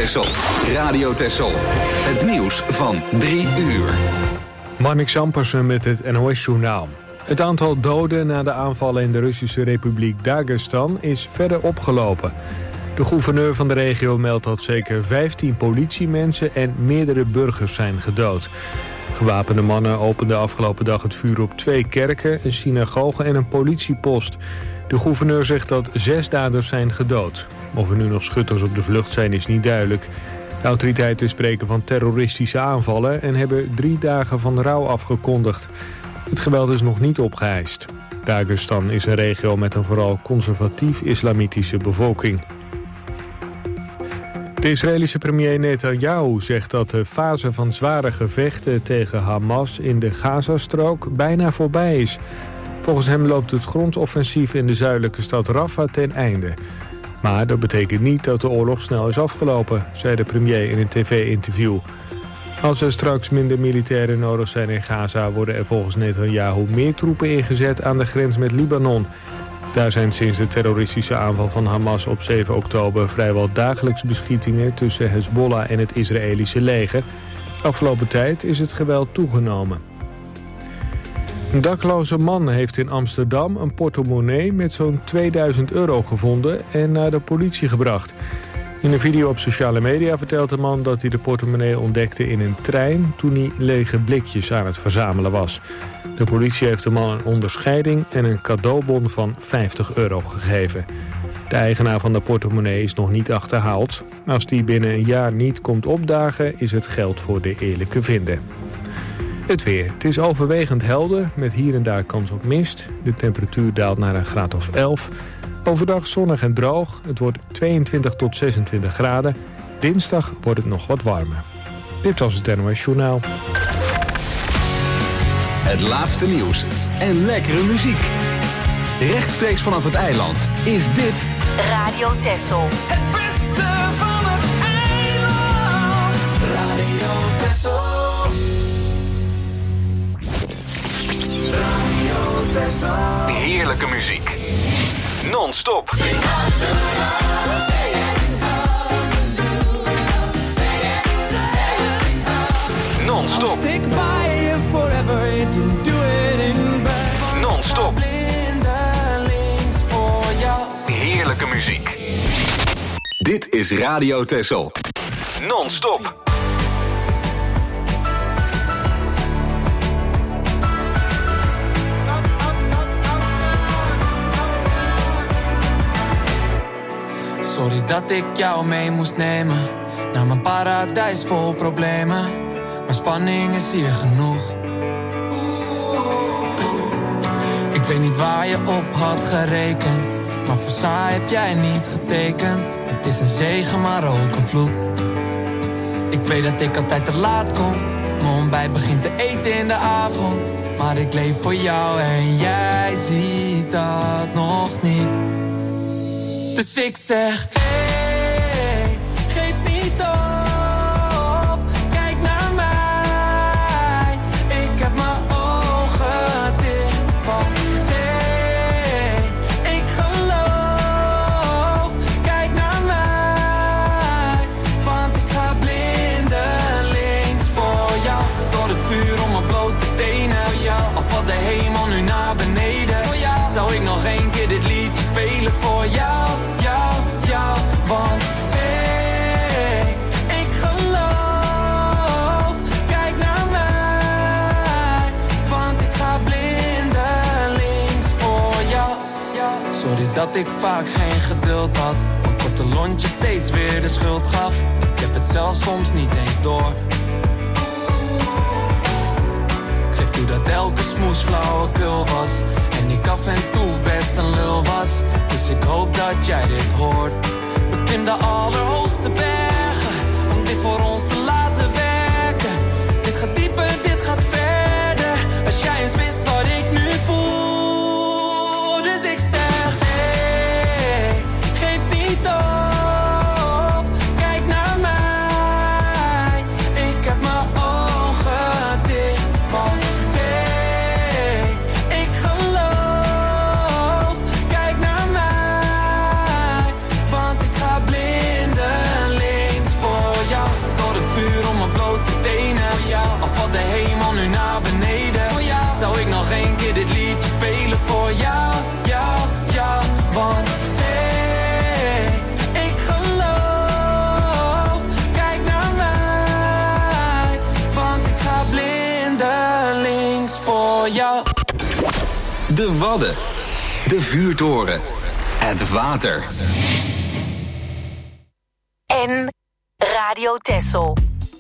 Texel. Radio Texel. Het nieuws van 3 uur. Marnix Ampersen met het NOS-journaal. Het aantal doden na de aanvallen in de Russische Republiek Dagestan is verder opgelopen. De gouverneur van de regio meldt dat zeker 15 politiemensen en meerdere burgers zijn gedood. Gewapende mannen openden afgelopen dag het vuur op 2 kerken, een synagoge en een politiepost. De gouverneur zegt dat 6 daders zijn gedood. Of er nu nog schutters op de vlucht zijn is niet duidelijk. De autoriteiten spreken van terroristische aanvallen en hebben 3 dagen van rouw afgekondigd. Het geweld is nog niet opgeëist. Dagestan is een regio met een vooral conservatief-islamitische bevolking. De Israëlische premier Netanyahu zegt dat de fase van zware gevechten tegen Hamas in de Gazastrook bijna voorbij is. Volgens hem loopt het grondoffensief in de zuidelijke stad Rafah ten einde. Maar dat betekent niet dat de oorlog snel is afgelopen, zei de premier in een tv-interview. Als er straks minder militairen nodig zijn in Gaza, worden er volgens Netanyahu meer troepen ingezet aan de grens met Libanon. Daar zijn sinds de terroristische aanval van Hamas op 7 oktober vrijwel dagelijks beschietingen tussen Hezbollah en het Israëlische leger. Afgelopen tijd is het geweld toegenomen. Een dakloze man heeft in Amsterdam een portemonnee met zo'n 2000 euro gevonden en naar de politie gebracht. In een video op sociale media vertelt de man dat hij de portemonnee ontdekte in een trein toen hij lege blikjes aan het verzamelen was. De politie heeft de man een onderscheiding en een cadeaubon van 50 euro gegeven. De eigenaar van de portemonnee is nog niet achterhaald. Als die binnen een jaar niet komt opdagen, is het geld voor de eerlijke vinder. Het weer. Het is overwegend helder, met hier en daar kans op mist. De temperatuur daalt naar een graad of 11. Overdag zonnig en droog. Het wordt 22 tot 26 graden. Dinsdag wordt het nog wat warmer. Dit was het NOS Journaal. Het laatste nieuws en lekkere muziek. Rechtstreeks vanaf het eiland is dit Radio Texel. Het beste van het eiland. Radio Texel. Radio Texel. heerlijke muziek. Non-stop. Non-stop. Non-stop. Heerlijke muziek. Dit is Radio Texel. Non-stop. Sorry dat ik jou mee moest nemen naar mijn paradijs vol problemen. Maar spanning is hier genoeg. Ik weet niet waar je op had gerekend, maar voor saai heb jij niet getekend. Het is een zegen, maar ook een vloek. Ik weet dat ik altijd te laat kom, mijn ontbijt begint te eten in de avond. Maar ik leef voor jou en jij ziet dat nog niet. Dus ik zeg, hey, geef niet op, kijk naar mij. Ik heb mijn ogen dicht van, hey, ik geloof. Kijk naar mij, want ik ga blindelings voor jou. Door het vuur om mijn blote tenen, al valt de hemel nu naar beneden. Zou ik nog 1 keer dit liedje spelen voor jou, jou, want hey, ik geloof. Kijk naar mij, want ik ga blindelings voor jou. Sorry dat ik vaak geen geduld had, een korte lontje steeds weer de schuld gaf. Ik heb het zelf soms niet eens door. Ik geef toe dat elke smoes flauwekul was en ik af en toe best een lul was. Dus ik hoop dat jij dit hoort. Beklim de allerhoogste bergen om dit voor ons te laten werken. Dit gaat dieper, dit gaat verder. Als jij eens wist wat ik nu voel. Dus ik zeg, hey, geef niet op. Kijk naar mij. Ik heb mijn ogen dicht van, hey, ik geloof. Kijk naar mij, want ik ga blindelings voor één keer dit liedje spelen voor jou, jou, jou. Want hey, ik geloof, kijk naar mij. Want ik ga blindelings voor jou. De Wadden, de vuurtoren, het water. En Radio Texel.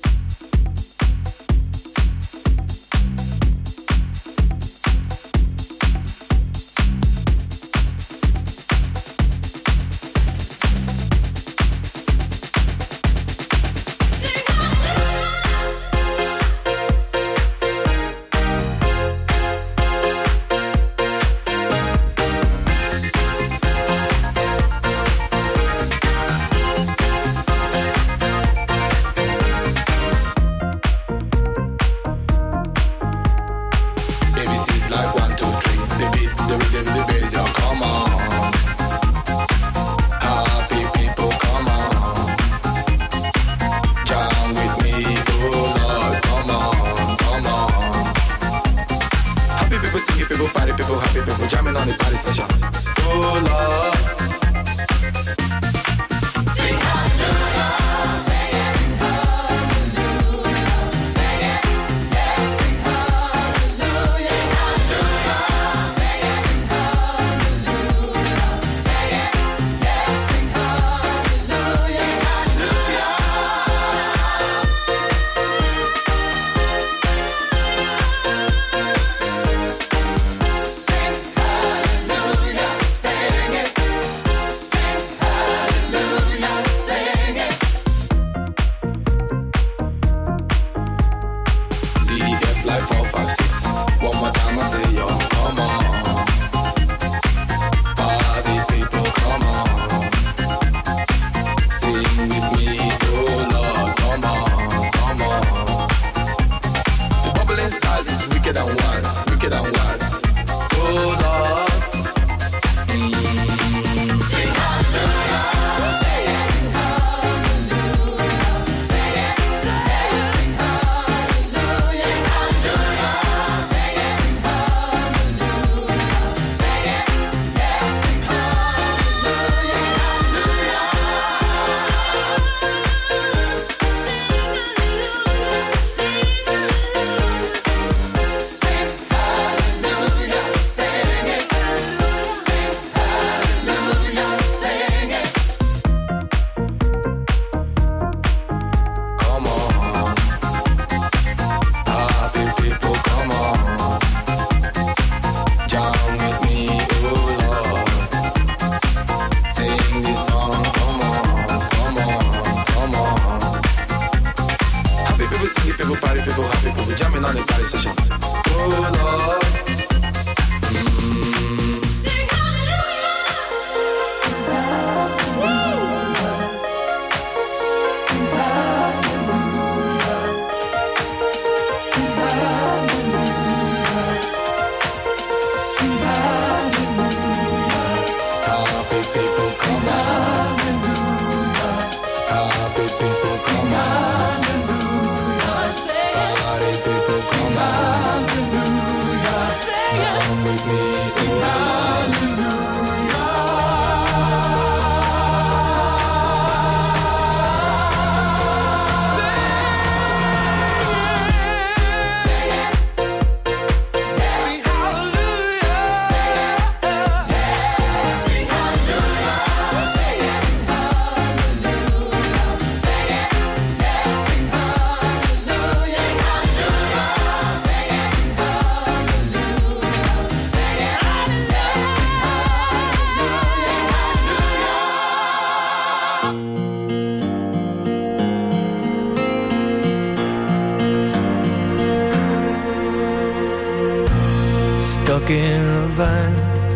Stuck in a van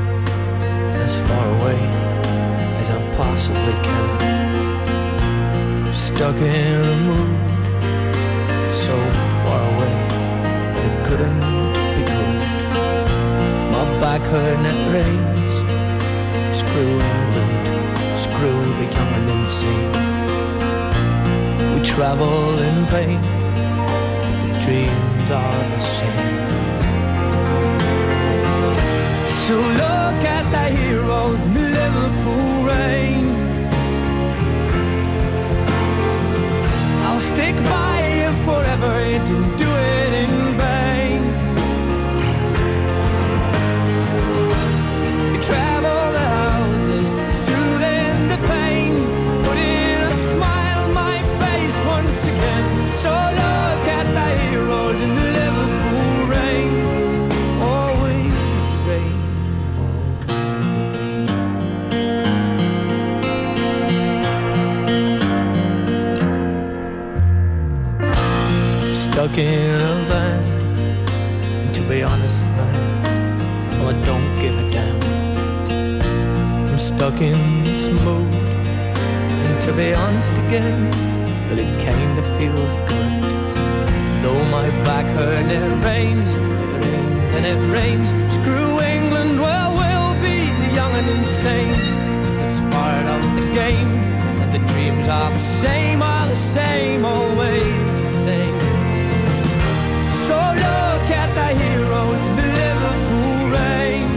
as far away as I possibly can. Stuck in a mood so far away that it couldn't be good. My back hurt and it rains. Screw England, screw the young and insane. We travel in vain, but the dreams are the same. be honest, man, well, I don't give a damn. I'm stuck in this mood, and to be honest again, well, it kinda feels good. Though my back hurt and it rains, and it rains. Screw England, well, we'll be young and insane, 'cause it's part of the game, and the dreams are the same, always the same. So look at the heroes in the Liverpool rain.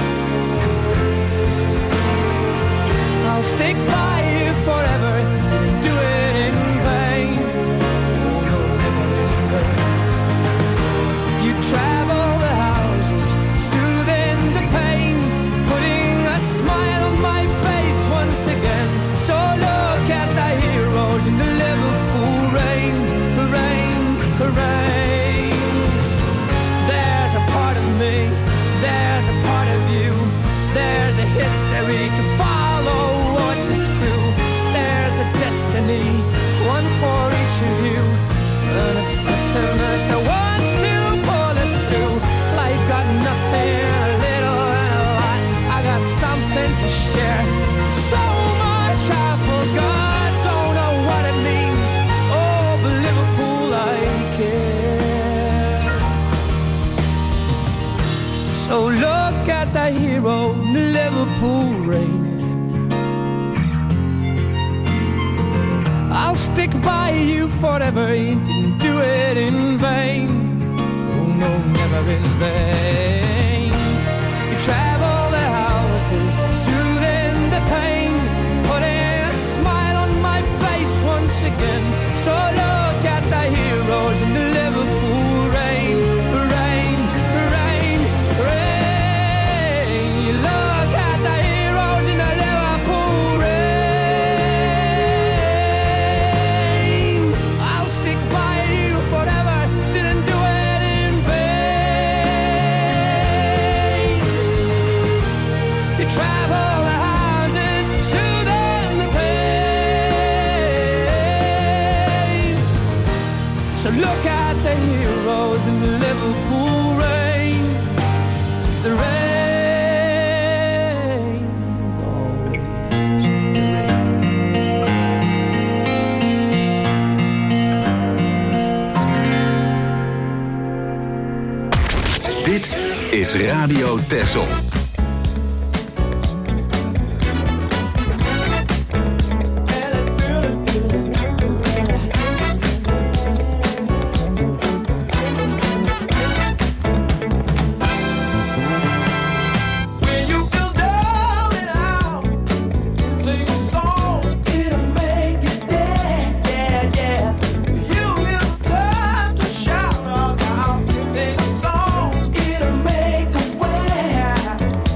I'll stick by you forever, do it in vain. Oh, no, never in vain. You travel the houses, soothing the pain, putting a smile on my face once again. So look at the heroes in the Liverpool rain, rain, rain. There's a part of me, there's a part of you, there's a history to follow or to screw. There's a destiny, one for each of you, an obsessiveness that wants to pull us through. Life got nothing, a little and a lot. I got something to share, so much I forgot. Don't know what it means, oh, but Liverpool, I care. So look at the hero in the Liverpool rain. I'll stick by you forever, didn't do it in vain. Oh no, never in vain. You travel the houses, soothing the pain, putting a smile on my face once again. So look at the heroes in the Liverpool rain, rain, rain, rain. You look at the heroes in the Liverpool rain. I'll stick by you forever, didn't do it in vain. You travel the houses, soothing the pain. So look at the heroes in the Liverpool rain. The rain's always the rain. Dit is Radio Texel. When you feel down and out, sing a song, it'll make you dance, yeah, yeah. You will time to shout out, sing a song, it'll make a way.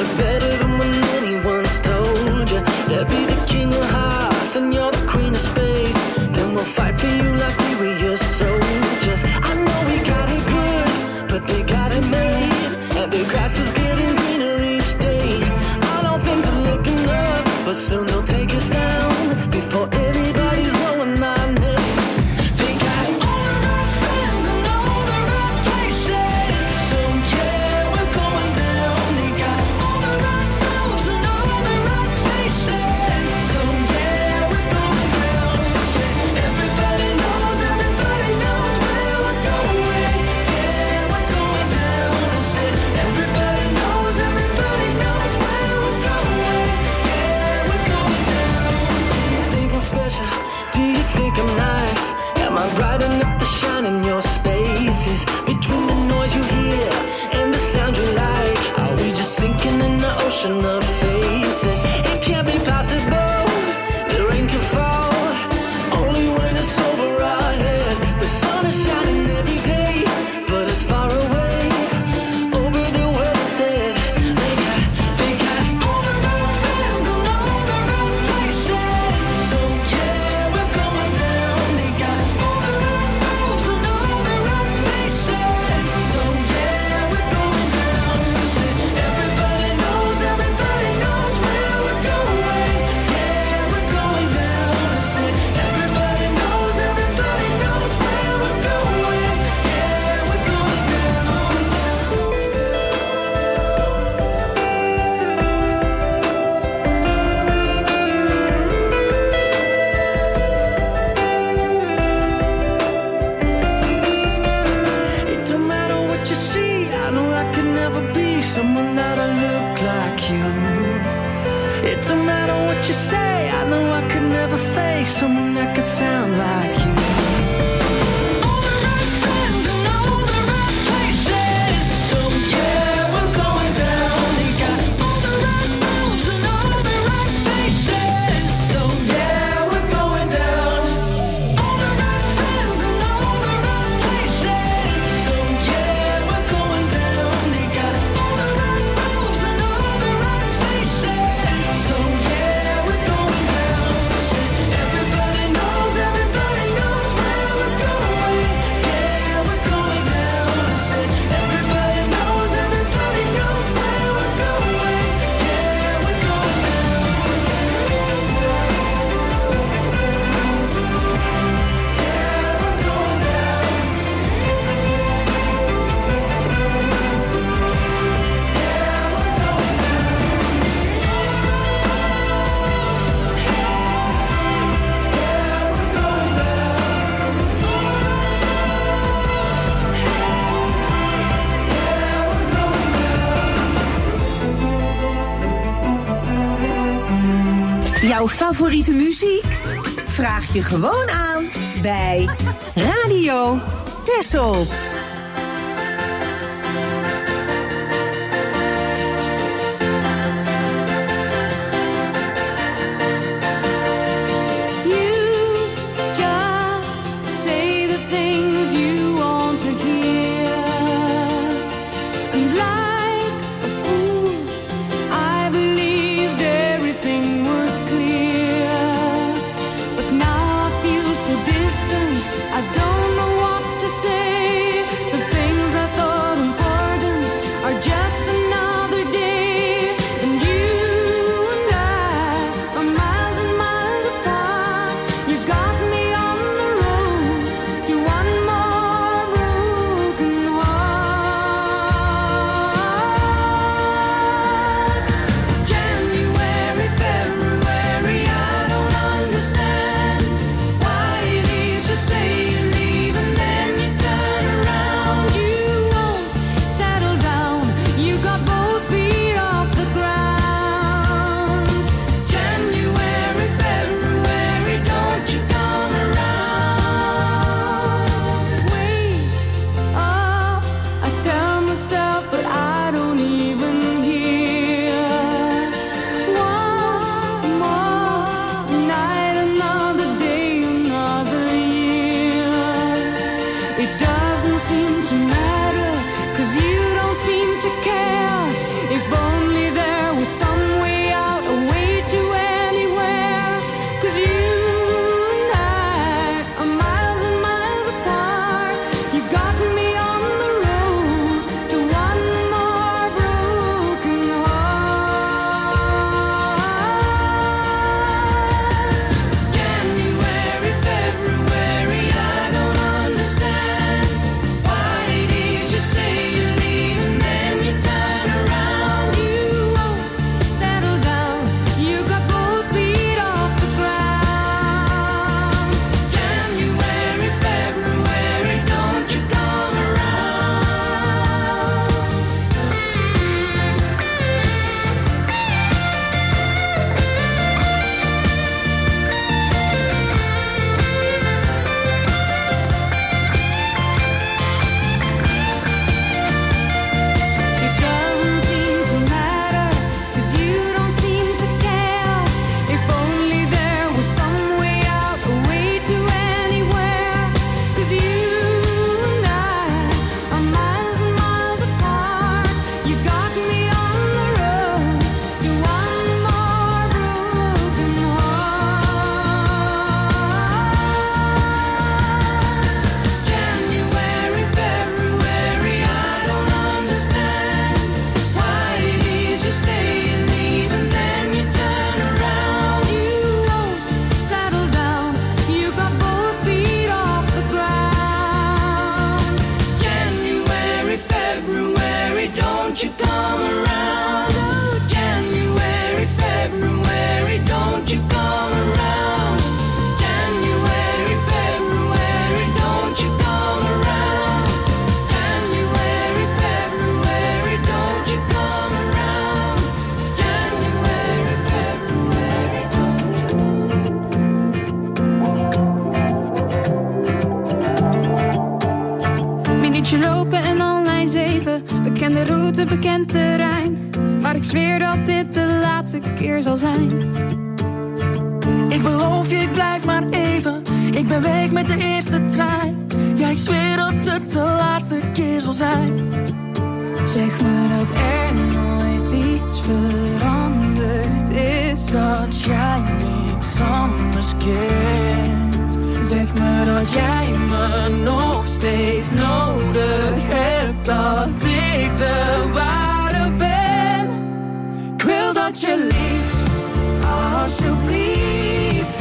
got it better than when anyone's told you. They'll be the king of hearts and you're the queen of space. Then we'll fight for you like we were your soldiers. I know we got it good, but they got it made. And the grass is getting greener each day. I know things are looking up, but soon they'll take us down before anybody's knowing our name. They got all the right friends and all the right places. So yeah, we're going down. They got all the right moves and all the right faces. So yeah, we're going down. Everybody knows where we're going. Yeah, we're going down. Everybody knows where we're going. Yeah, we're going down. Do you think I'm special? Do you think I'm nice? Am I bright enough to shine in your spaces? Between the noise you hear and the sound you like, are we just sinking in the ocean of faces? It can't be possible, the rain can fall only when it's over our heads. The sun is shining every day, but it's far away over the world's head. They got all the right friends and all the right places. So yeah, we're going down. They got all the right moves and all the right faces. So yeah, we're going down. Everybody knows where we're going. Yeah, we're going down. Everybody knows where we're going. Yeah, we're going It don't matter what you see, I know I could never be someone that'll look like you. It don't matter what you say, I know I could never face someone that could sound like you. All the right friends and all the right places. So yeah, we're going down. They got all the right moves and all the right faces. So yeah, we're going down. All the right friends and all the right places. So yeah, we're going down. They got all the right moves and all the right faces. So yeah, we're going down. Everybody knows where we're going. Yeah, we're going down. Everybody knows where we're going. Yeah, we're going Jouw favoriete muziek? Vraag je gewoon aan bij Radio Texel. I don't know what to say. grote bekend terrein, maar ik zweer dat dit de laatste keer zal zijn. Ik beloof je, ik blijf maar even. Ik ben weg met de eerste trein. Ja, ik zweer dat het de laatste keer zal zijn. Zeg me dat er nooit iets veranderd is, dat jij niks anders kent. Zeg me dat jij me nog steeds nodig hebt, dat ik de ware ben. Ik wil dat je liegt, alsjeblieft.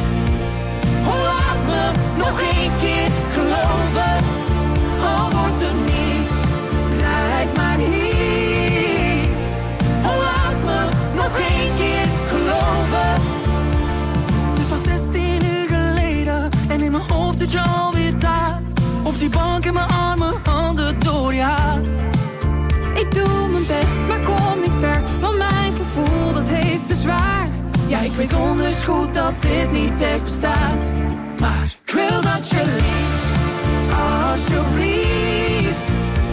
Laat me nog één keer geloven, al wordt er niets, blijf maar hier. Laat me nog één keer geloven. Het is pas 16 uur geleden en in mijn hoofd zit je alweer daar. Op die bank in mijn armen, handen door je haar. Ik doe mijn best, maar kom niet ver, want mijn gevoel dat heeft bezwaar. Ja, ik weet donders goed dat dit niet echt bestaat. Maar ik wil dat je liegt, alsjeblieft.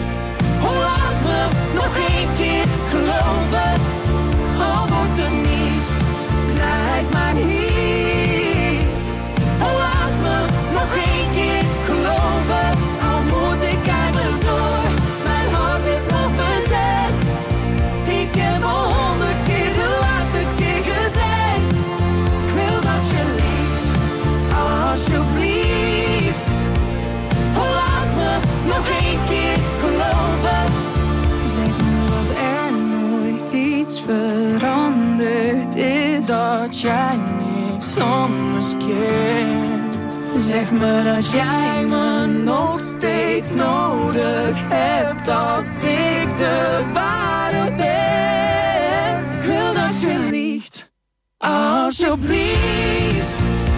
Laat me nog één keer geloven, al wordt er niets, blijf maar hier. Laat me nog één keer geloven, al moet ik eigenlijk door. Mijn hart is nog bezet, ik heb al 100 keer de laatste keer gezegd. Ik wil dat je liegt, alsjeblieft. Laat me nog één keer geloven. Zeg me dat er nooit iets veranderd is, Dat jij niks anders kent. Zeg me dat jij me nog steeds nodig hebt, dat ik de ware ben. Ik wil dat je liegt, alsjeblieft.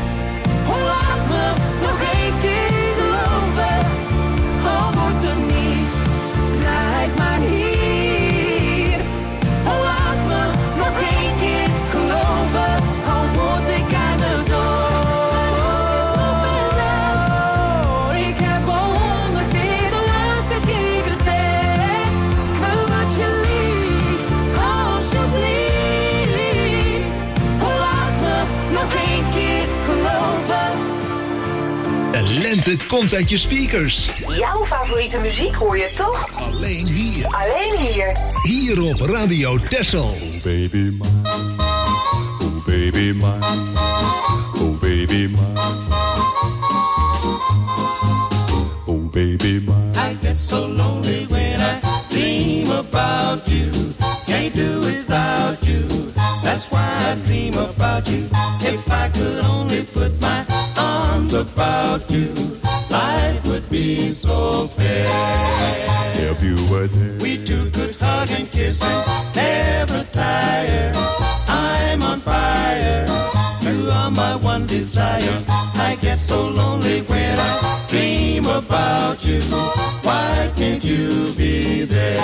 Laat me nog één keer geloven, al wordt er niets, blijf maar hier. Laat me nog één keer geloven, al moet ik aan de door. Ik heb al 100 keer de laatste keer gezegd. Ik wil dat je liegt, alsjeblieft. Laat me nog één keer geloven. De lente komt uit je speakers. Jouw favoriete muziek hoor je toch? Alleen hier. Alleen hier. Hier op Radio Texel. Oh baby mine, oh baby mine, oh baby mine, oh baby mine. I get so lonely when I dream about you. Can't do without you. That's why I dream about you. If I could only put my arms about you, life would be so fair. If you were there, We two could hug and kiss and never tire. I'm on fire. You are my one desire. I get so lonely when I dream about you. Why can't you be there?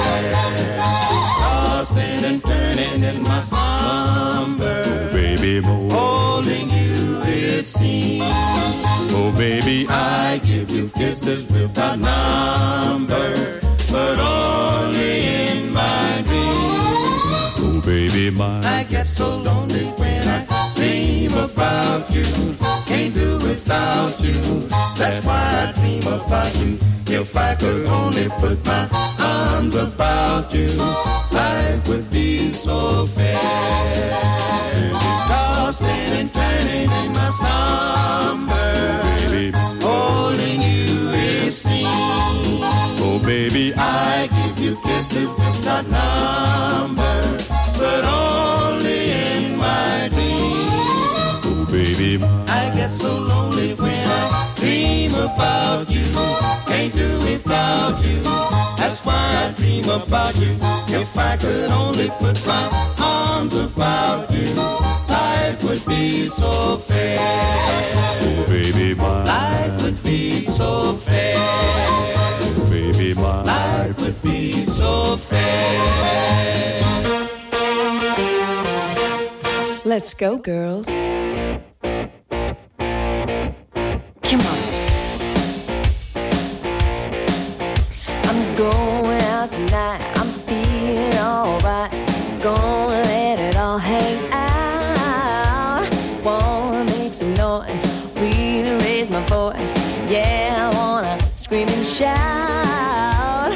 Tossing and turning in my slumber. oh baby more, Holding you, it seems. oh baby I give you kisses without number, but only in my dreams. oh baby mine, I get so lonely when I dream about you. Can't do without you. That's why I dream about you. If I could only put my arms about you, life would be so fair. Tossing and turning in my slumber, baby, holding you it seems. oh baby I give you kisses without number, but only in my dreams. oh baby mine, I get so lonely when I dream about you. Can't do without you. That's why I dream about you. If I could only put my arms about you, life would be so fair. oh baby mine, Life would be so fair. oh baby mine, Life would be so fair. Let's go, girls. Come on. I'm going out tonight. I'm feeling Yeah, I wanna scream and shout.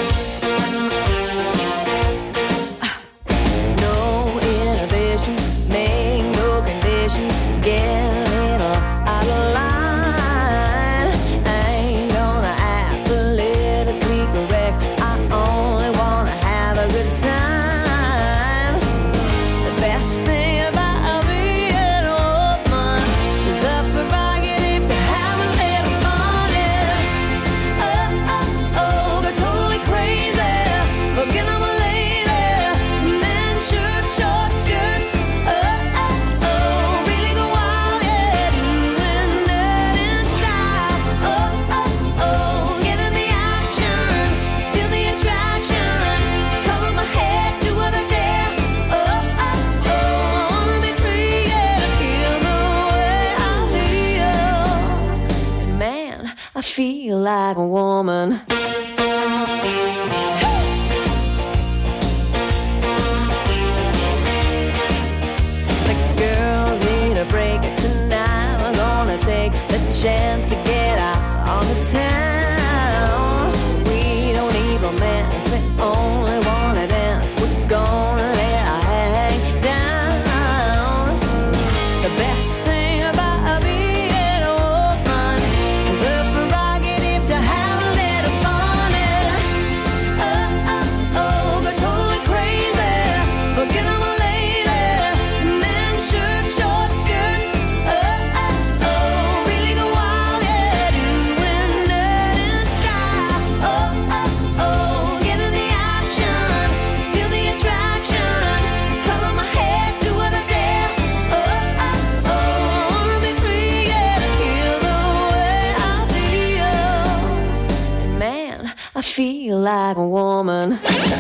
No inhibitions, make no conditions, get a little out of line. I ain't gonna act politically correct, I only wanna have a good time. The best thing about being a woman is the prerogative to have a little fun. Oh, oh, oh, go totally crazy, forget I'm a lady. Men, shirt, short skirts. Oh, oh, oh, really go wild, yeah, doing that in style. Oh, oh, oh, get in the action, feel the attraction, color my head, do what I dare. Oh, oh, oh, I wanna be free, yeah, to feel the way I feel. Man, I feel like a woman. The girls need a break tonight. We're gonna take the chance to get out on the town. We don't need romance, we only wanna dance. We're gonna let our hang down. The best thing about being a woman is the prerogative to have a little fun. Oh, oh, oh, go totally crazy, forget I'm a lady. Men, shirt, short skirts. Oh, oh, oh, really go wild, yeah, doing that in style. Oh, oh, oh, get in the action, feel the attraction, color my head, do what I dare. Oh, oh, oh, I wanna be free, yeah, to feel the way I feel. Man, I feel like a woman.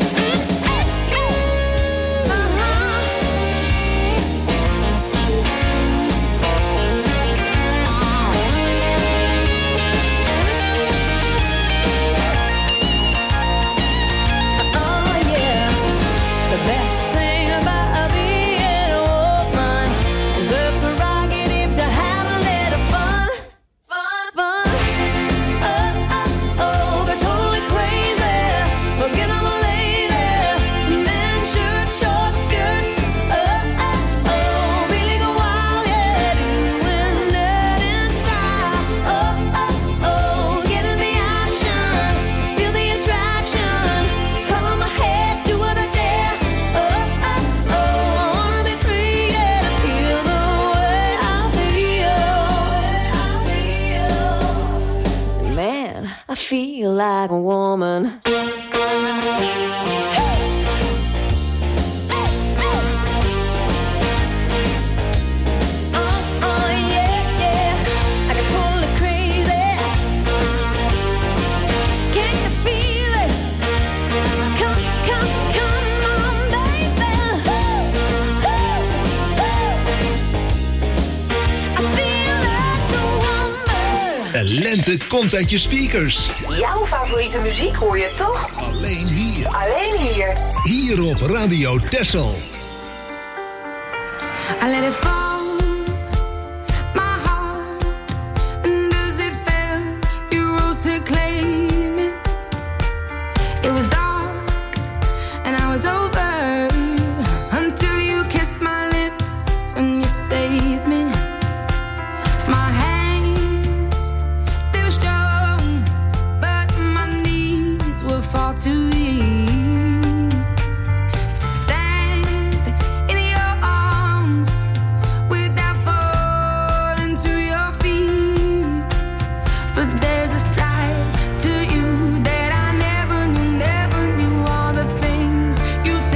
Oh yeah, the best thing about being a woman is the prerogative to have a little fun, fun, fun. Oh, oh, oh, go totally crazy, forget I'm a lady. Men, shirt, short skirts. Oh, oh, oh, really go wild, yeah, doing that in style. Oh, oh, oh, get in the action, feel the attraction, color my head, do what I dare. Oh, oh, oh, I wanna be free, yeah, to feel the way I feel. Man, I feel like a woman. Oh, yeah, yeah, I get totally crazy. Can you feel it? Come, come, come on, baby. I feel like a woman. De lente komt uit je speakers. Jouw favoriete muziek hoor je toch? Alleen hier. Alleen hier. Hier op Radio Texel. I let it fall, my heart, and as it fell, you rose to claim it. It was dark, and I was over, until you kissed my lips, and you saved me. My hands, they were strong, but my knees were far too weak to stand in your arms without falling to your feet. But there's a side to you that I never knew all the things you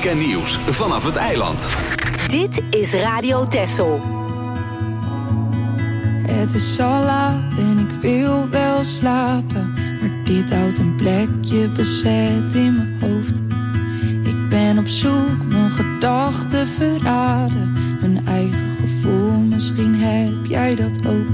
muziek en nieuws vanaf het eiland. Dit is Radio Texel. Het is al laat en ik wil wel slapen, maar dit houdt een plekje bezet in mijn hoofd. Ik ben op zoek, mijn gedachten verraden, mijn eigen gevoel, misschien heb jij dat ook.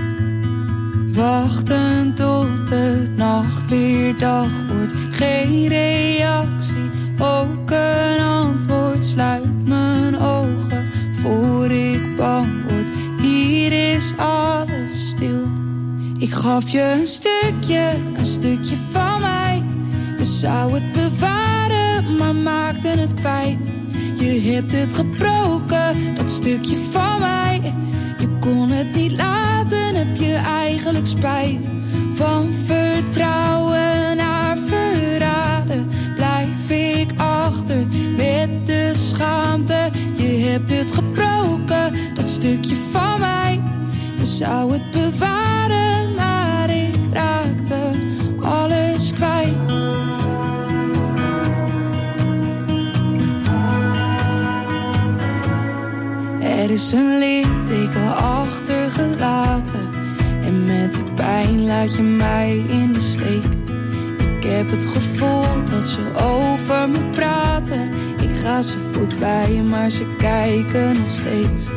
Wachten tot de nacht weer dag wordt, geen reactie, ook een antwoord. Sluit mijn ogen voor ik bang word, hier is alles stil. Ik gaf je een stukje van mij. Je zou het bewaren, maar maakte het kwijt. Je hebt het gebroken, dat stukje van mij. Je kon het niet laten, heb je eigenlijk spijt. Van vertrouwen naar verraden blijf ik achter met de schaamte. Je hebt het gebroken, dat stukje van mij. Je zou het bewaren, maar ik raakte alles kwijt. Er is een litteken achtergelaten en met de pijn laat je mij in de steek. Ik heb het gevoel dat ze over me praten. Ik ga ze voorbij, maar ze kijken nog steeds.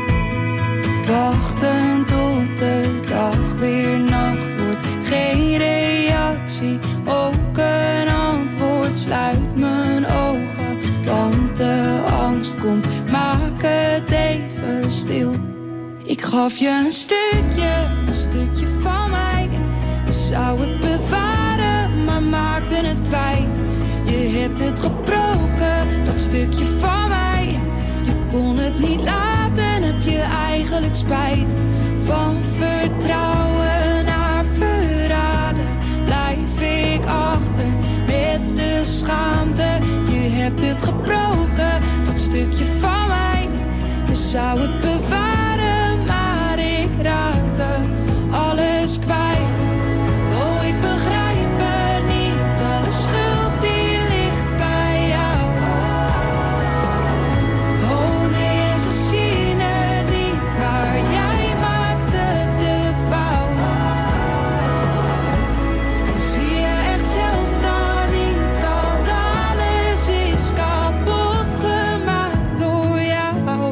Wachten tot de dag weer nacht wordt, geen reactie, ook een antwoord. Sluit mijn ogen, want de angst komt, maak het even stil. Ik gaf je een stukje van mij. Je zou het bewaren, maar maakte het kwijt. Je hebt het gebroken, dat stukje van mij. Je kon het niet laten, heb je eigenlijk spijt. Van vertrouwen naar verraden blijf ik achter met de schaamte. Je hebt het gebroken, dat stukje van mij. Je zou het bewaren, maar ik raakte alles kwijt. Oh, ik begrijp het niet, alle schuld die ligt bij jou. Oh nee, ze zien het niet, maar jij maakte de fout. En zie je echt zelf dan niet dat alles is kapot gemaakt door jou.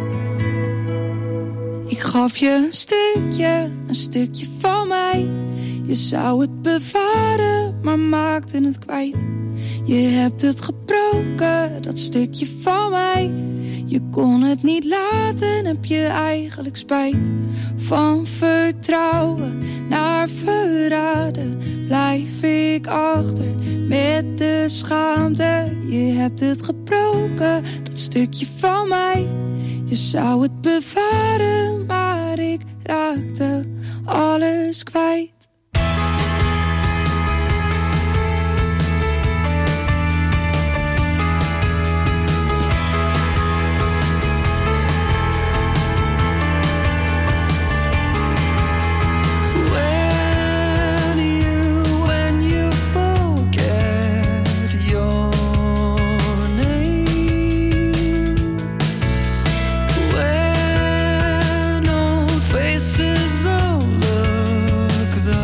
Ik gaf je een stukje van mij. Je zou het bewaren, maar maakte het kwijt. Je hebt het gebroken, dat stukje van mij. Je kon het niet laten, heb je eigenlijk spijt. Van vertrouwen naar verraden blijf ik achter met de schaamte. Je hebt het gebroken, dat stukje van mij. Je zou het bewaren, maar ik raakte alles kwijt. Faces all look the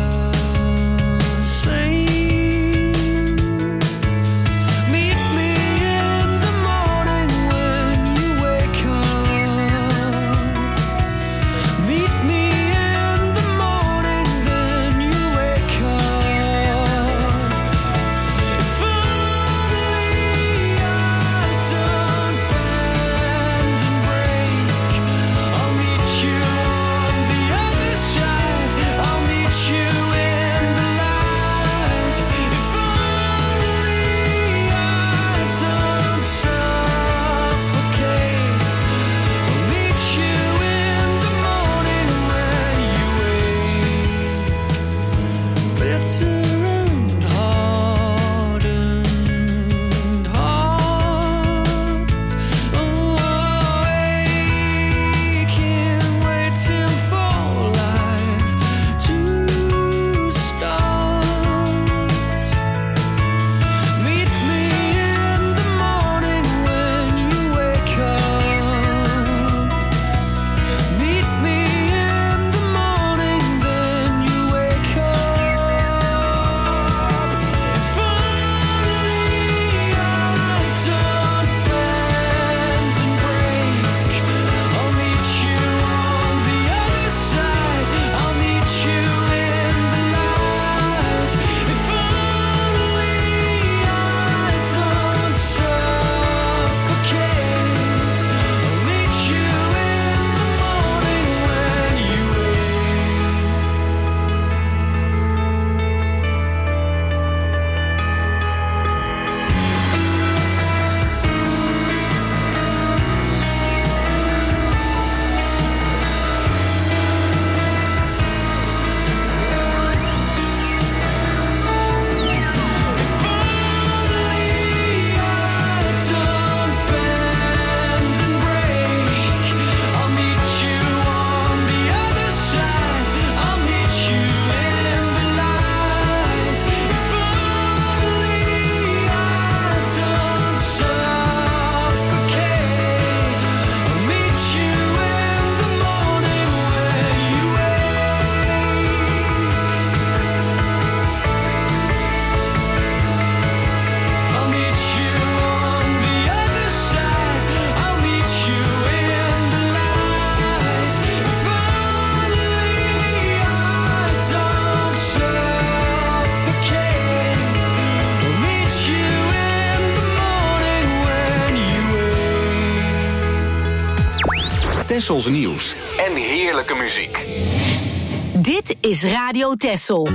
Tessels nieuws en heerlijke muziek. Dit is Radio Tessel.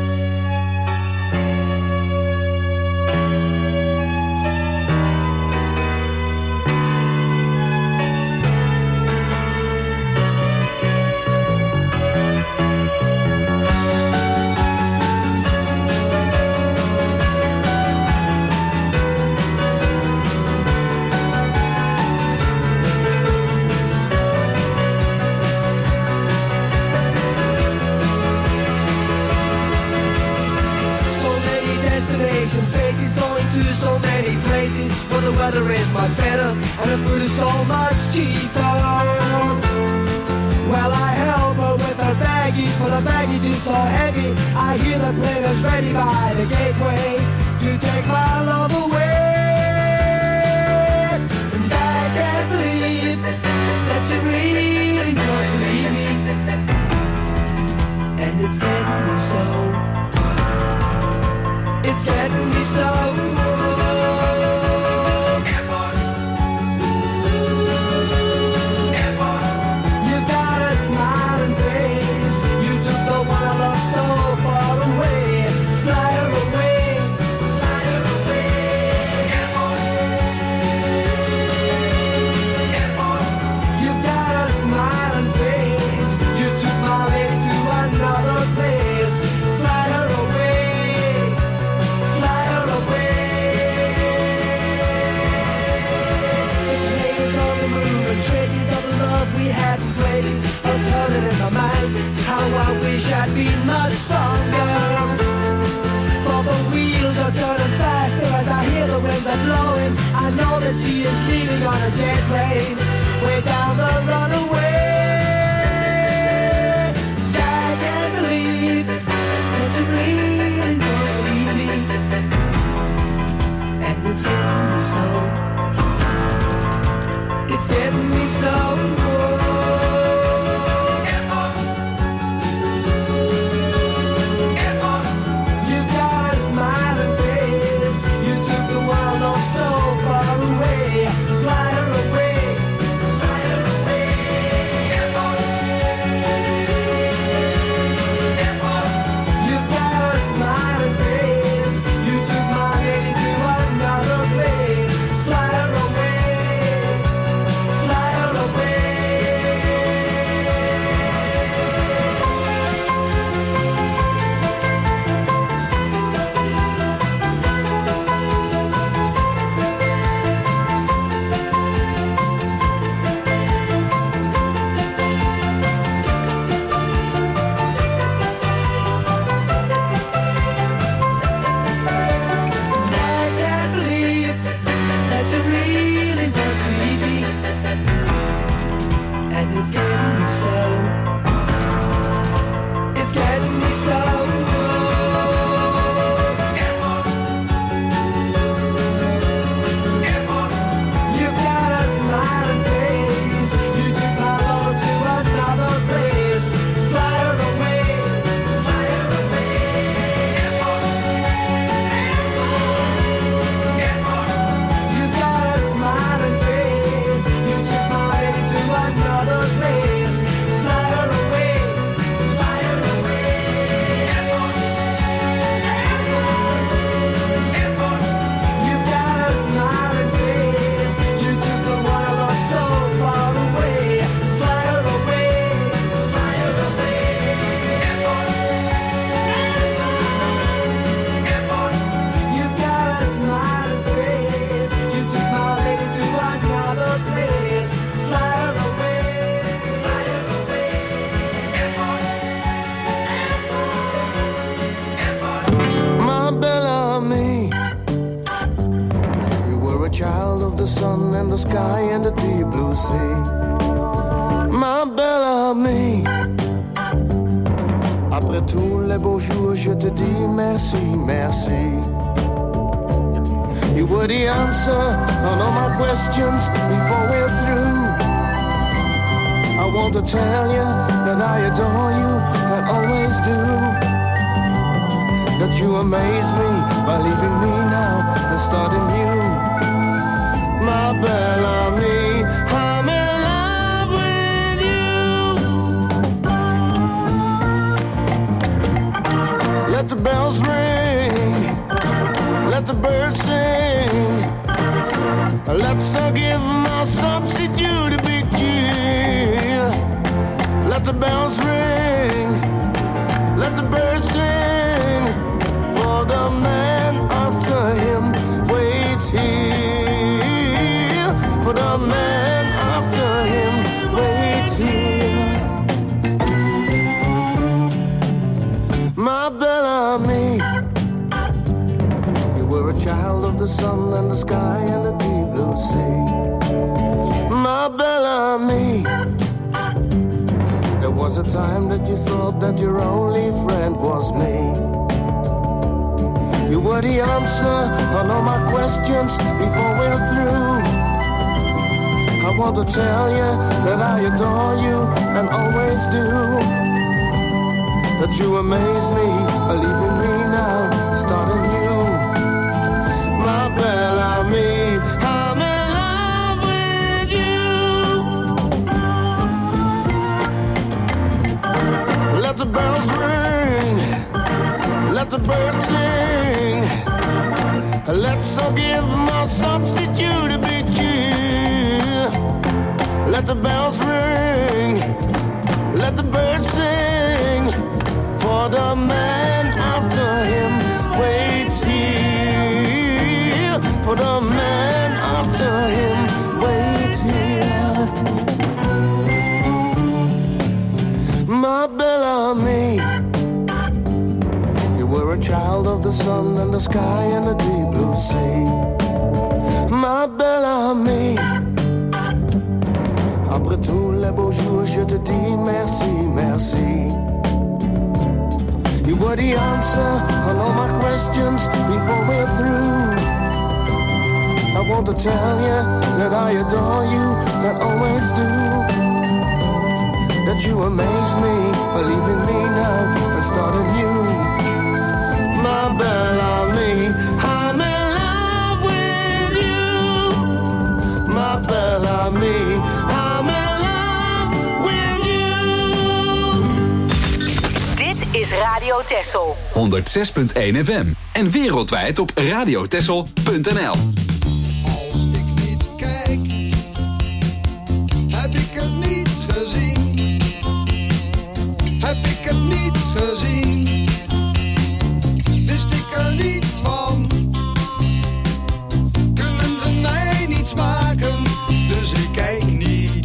Faces going to so many places where the weather is much better and the food is so much cheaper. Well, I help her with her baggies, for the baggage is so heavy. I hear the plane is ready by the gateway to take my love away. And I can't believe that she really wants to leave me, and it's getting me so. It's getting me so. Airport. Airport. You've got a smiling face. You took the one I love so far away. Fly her away. Fly her away. Airport. Airport. You've got a smiling face. You took my lady to another place. Fly her away. Traces of the love we had in places are turning in my mind. How I wish I'd been much stronger. For the wheels are turning faster as I hear the winds are blowing. I know that she is leaving on a jet plane way down the runaway. I can't believe that she really wants to leave me, and it's getting me so. It's getting me so. Airport. Airport. You've got a smiling face. You took the world off so far away. Fly her away. Fly her away. Airport. Airport. You've got a smiling face. You took my lady to another place. Fly her away. It's getting me so. It's getting me so. Airport. Airport. You've got a smiling face. You took my love to another place. Fly her away. Fly her away. Airport. Airport. Airport. You've got a smiling face. You took my lady to another place. Fly her away. Fly her away. Airport. Airport. Airport. You've got a smiling face. You took the one I love so far away. Fly her away. Fly her away. Airport. Airport. You've got a smiling face. You took my lady to another place. Fly her away. Fly her away. Airport. Airport. Airport. My Bellamy, you were a child of the sun and the sky and the deep blue sea. Ma Bellamy, après tous les beaux jours, je te dis merci, merci. You were the answer on all my questions before we're through. I want to tell you that I adore you, I always do. That you amaze me by leaving me now and starting new. My Bellamy, I'm in love with sun and the sky and the deep blue sea. My Bellamy, there was a time that you thought that your only friend was me. You were the answer on all my questions before we're through. I want to tell you that I adore you and always do. That you amaze me, believe in me now, starting new. My Bellamy, I'm in love with you. Let the bells ring, let the birds sing. Let's all give my substitute a big cheer. Let the bells ring, let the birds sing. For the man after him waits here. For the man after him waits here. My Bellamy, you were a child of the sun and the sky and the deep blue sea. My Bellamy, après tous les beaux jours, je te dis merci, merci. You were the answer on all my questions before we're through. I want to tell you that I adore you and always do. That you amaze me, believe in me now and start anew. My Bellamy, I'm in love with you. My Bellamy, I'm in love with you. Dit is Radio Texel. 106.1 FM en wereldwijd op radiotexel.nl. Als ik niet kijk, heb ik het niet gezien. Heb ik het niet gezien. Wist ik er niets van. Kunnen ze mij niets maken, dus ik kijk niet.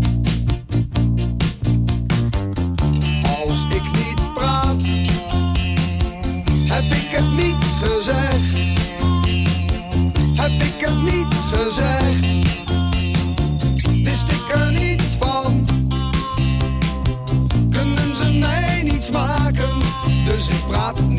Als ik niet praat, heb ik het niet gezegd. Heb ik het niet gezegd. Wist ik er niets van. Kunnen ze mij niets maken, dus ik praat niet.